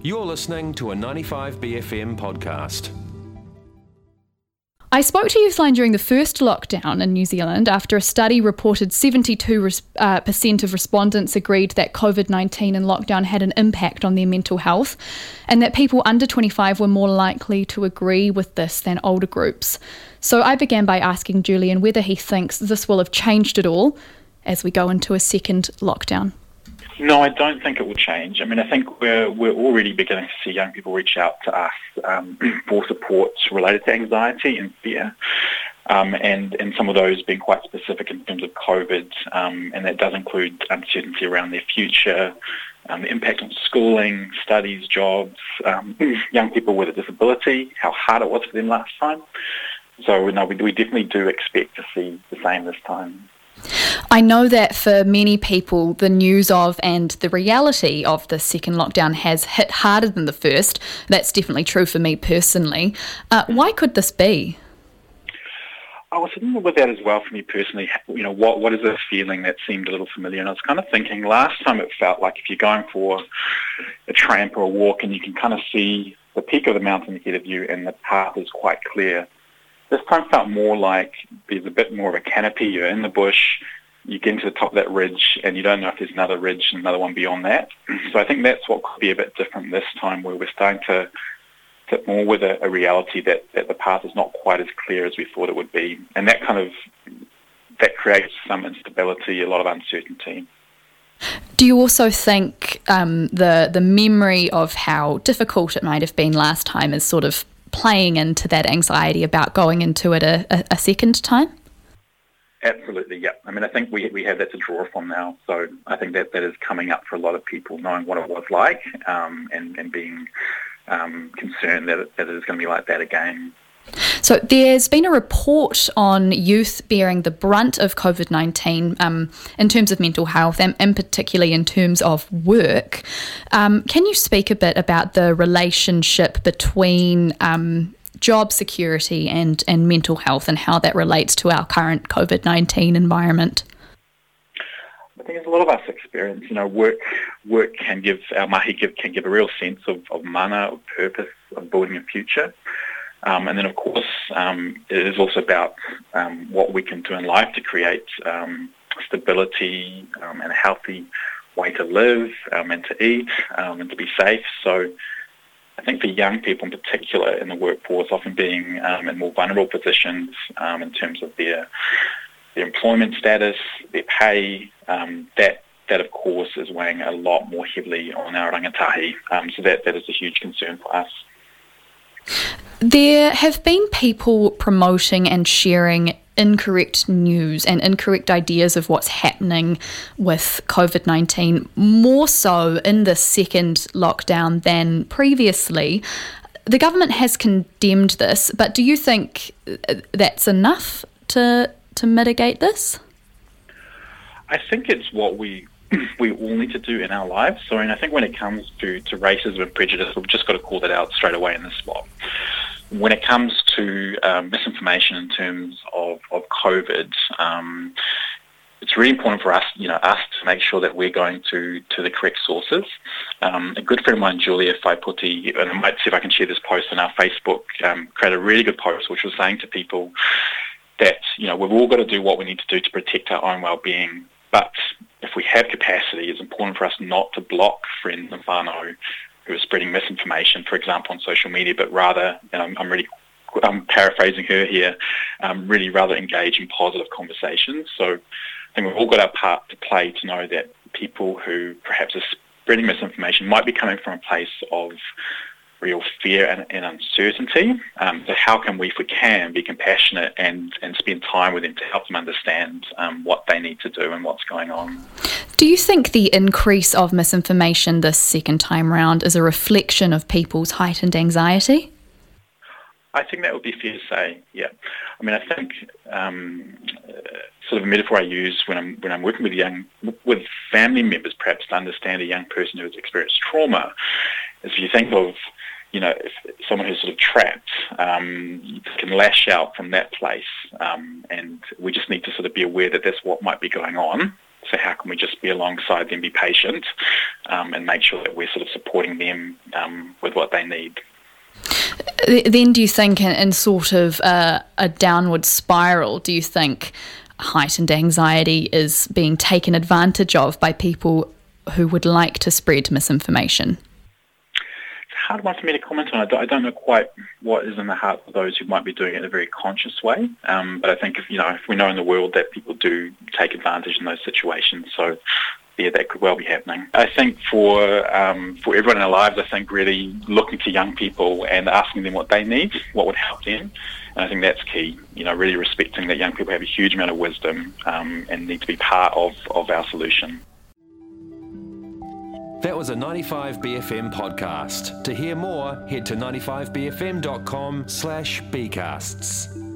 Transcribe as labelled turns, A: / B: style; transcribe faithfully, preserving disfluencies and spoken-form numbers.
A: You're listening to a ninety-five B F M podcast.
B: I spoke to Youthline during the first lockdown in New Zealand after a study reported seventy-two percent uh, percent of respondents agreed that COVID nineteen and lockdown had an impact on their mental health, and that people under twenty-five were more likely to agree with this than older groups. So I began by asking Julian whether he thinks this will have changed at all as we go into a second lockdown.
C: No, I don't think it will change. I mean, I think we're we're already beginning to see young people reach out to us um, for support related to anxiety and fear, um, and, and some of those being quite specific in terms of COVID, um, and that does include uncertainty around their future, um, the impact on schooling, studies, jobs, um, young people with a disability, how hard it was for them last time. So, no, we, we definitely do expect to see the same this time.
B: I know that for many people, the news of and the reality of the second lockdown has hit harder than the first. That's definitely true for me personally. Uh, why could this be?
C: I was thinking with that as well for me personally. You know, what what is this feeling that seemed a little familiar? And I was kind of thinking last time it felt like if you're going for a tramp or a walk and you can kind of see the peak of the mountain ahead of you and the path is quite clear. This time felt more like there's a bit more of a canopy. You're in the bush, you get to the top of that ridge, and you don't know if there's another ridge and another one beyond that. So I think that's what could be a bit different this time, where we're starting to sit more with a, a reality that, that the path is not quite as clear as we thought it would be. And that kind of, that creates some instability, a lot of uncertainty.
B: Do you also think um, the the memory of how difficult it might have been last time is sort of playing into that anxiety about going into it a, a, a second time?
C: Absolutely, yeah. I mean, I think we we have that to draw from now. So I think that that is coming up for a lot of people, knowing what it was like um, and, and being um, concerned that it, that it is going to be like that again.
B: So there's been a report on youth bearing the brunt of COVID nineteen um, in terms of mental health and, and particularly in terms of work. Um, can you speak a bit about the relationship between um, job security and, and mental health and how that relates to our current COVID nineteen environment?
C: I think as a lot of us experience, you know, work work can give, our mahi give, can give a real sense of, of mana, of purpose, of building a future. Um, and then, of course, um, it is also about um, what we can do in life to create um, stability um, and a healthy way to live um, and to eat um, and to be safe. So I think for young people in particular in the workforce, often being um, in more vulnerable positions um, in terms of their, their employment status, their pay, um, that, that, of course, is weighing a lot more heavily on our rangatahi. Um, so that, that is a huge concern for us.
B: There have been people promoting and sharing incorrect news and incorrect ideas of what's happening with COVID nineteen, more so in the second lockdown than previously. The government has condemned this, but do you think that's enough to to mitigate this?
C: I think it's what we we all need to do in our lives. So and I think when it comes to, to racism and prejudice, we've just got to call that out straight away in this spot. When it comes to um, misinformation in terms of, of COVID, um, it's really important for us, you know, us to make sure that we're going to, to the correct sources. Um, a good friend of mine, Julia Whaiputi, and I might see if I can share this post on our Facebook, um, created a really good post which was saying to people that, you know, we've all got to do what we need to do to protect our own well-being, but if we have capacity, it's important for us not to block friends and whānau who are spreading misinformation, for example, on social media, but rather, and I'm, I'm really I'm paraphrasing her here, um, really rather engage in positive conversations. So I think we've all got our part to play to know that people who perhaps are spreading misinformation might be coming from a place of real fear and, and uncertainty. Um, so how can we, if we can, be compassionate and, and spend time with them to help them understand um, what they need to do and what's going on.
B: Do you think the increase of misinformation this second time round is a reflection of people's heightened anxiety?
C: I think that would be fair to say, yeah. I mean, I think um, uh, sort of a metaphor I use when I'm when I'm working with young, with family members, perhaps to understand a young person who has experienced trauma, is if you think of, you know, if someone who's sort of trapped, um, you can lash out from that place, um, and we just need to sort of be aware that that's what might be going on. So how can we just be alongside them, be patient, um, and make sure that we're sort of supporting them um, with what they need.
B: Then do you think in, in sort of a, a downward spiral, do you think heightened anxiety is being taken advantage of by people who would like to spread misinformation?
C: It's a hard one for me to comment on. I don't, I don't know quite what is in the heart of those who might be doing it in a very conscious way. Um, but I think if, you know, if we know in the world that people do take advantage in those situations, so yeah, that could well be happening. I think for um, for everyone in our lives, I think really looking to young people and asking them what they need, what would help them. And I think that's key, you know, really respecting that young people have a huge amount of wisdom um, and need to be part of, of our solution.
A: That was a ninety-five B F M podcast. To hear more, head to ninety-five b f m dot com slash bcasts.